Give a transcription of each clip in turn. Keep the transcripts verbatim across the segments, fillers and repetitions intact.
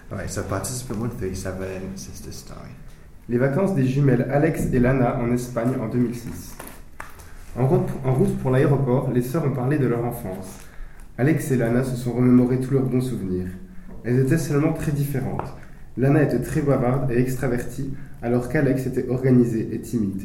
Alright, so participant one thirty-seven, Sister Story. Les vacances des jumelles Alex et Lana en Espagne en deux mille six. En route, en route pour l'aéroport, les sœurs ont parlé de leur enfance. Alex et Lana se sont remémorés tous leurs bons souvenirs. Elles étaient seulement très différentes. Lana était très bavarde et extravertie, alors qu'Alex était organisée et timide.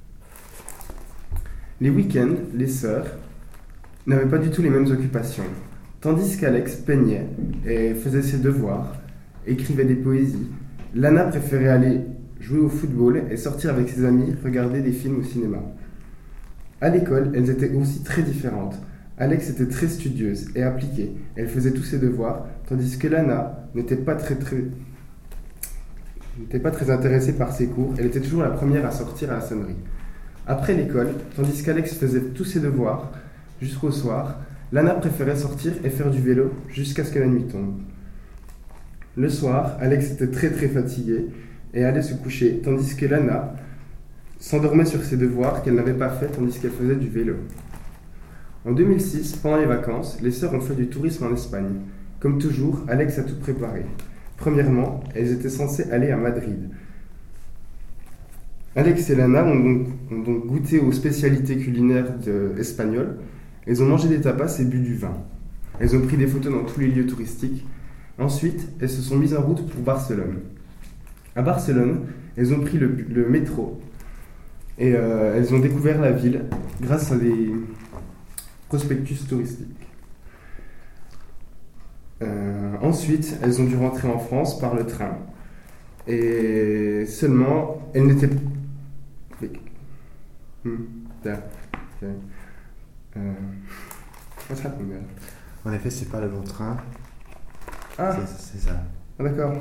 Les week-ends, les sœurs n'avaient pas du tout les mêmes occupations. Tandis qu'Alex peignait et faisait ses devoirs, écrivait des poésies, Lana préférait aller jouer au football et sortir avec ses amis, regarder des films au cinéma. À l'école, elles étaient aussi très différentes. Alex était très studieuse et appliquée. Elle faisait tous ses devoirs, tandis que Lana n'était pas très, très, n'était pas très intéressée par ses cours. Elle était toujours la première à sortir à la sonnerie. Après l'école, tandis qu'Alex faisait tous ses devoirs jusqu'au soir, Lana préférait sortir et faire du vélo jusqu'à ce que la nuit tombe. Le soir, Alex était très très fatiguée et allait se coucher, tandis que Lana s'endormait sur ses devoirs qu'elle n'avait pas fait tandis qu'elle faisait du vélo. En deux mille six, pendant les vacances, les sœurs ont fait du tourisme en Espagne. Comme toujours, Alex a tout préparé. Premièrement, elles étaient censées aller à Madrid. Alex et Lana ont donc, ont donc goûté aux spécialités culinaires de, espagnoles. Elles ont mangé des tapas et bu du vin. Elles ont pris des photos dans tous les lieux touristiques. Ensuite, elles se sont mises en route pour Barcelone. À Barcelone, elles ont pris le, le métro et euh, elles ont découvert la ville grâce à des prospectus touristiques. Euh, ensuite, elles ont dû rentrer en France par le train. Et seulement, elles n'étaient... Hmm, there. Okay. Euh... What's happening there? En effet, c'est pas le bon train. Ah, c'est, c'est ça. Ah, d'accord.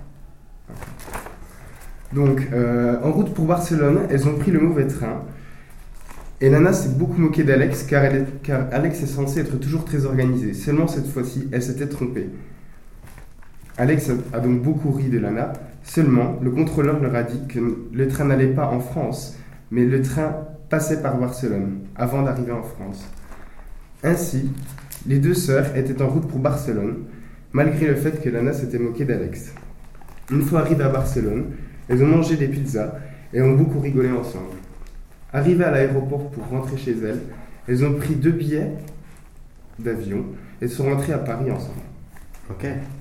Donc, euh, en route pour Barcelone, elles ont pris le mauvais train. Et Lana s'est beaucoup moquée d'Alex car, elle est, car Alex est censé être toujours très organisé. Seulement cette fois-ci, elle s'était trompée. Alex a, a donc beaucoup ri de Lana. Seulement, le contrôleur leur a dit que le train n'allait pas en France, mais le train passait par Barcelone avant d'arriver en France. Ainsi, les deux sœurs étaient en route pour Barcelone, malgré le fait que Lana s'était moquée d'Alex. Une fois arrivées à Barcelone, elles ont mangé des pizzas et ont beaucoup rigolé ensemble. Arrivées à l'aéroport pour rentrer chez elles, elles ont pris deux billets d'avion et sont rentrées à Paris ensemble. Ok.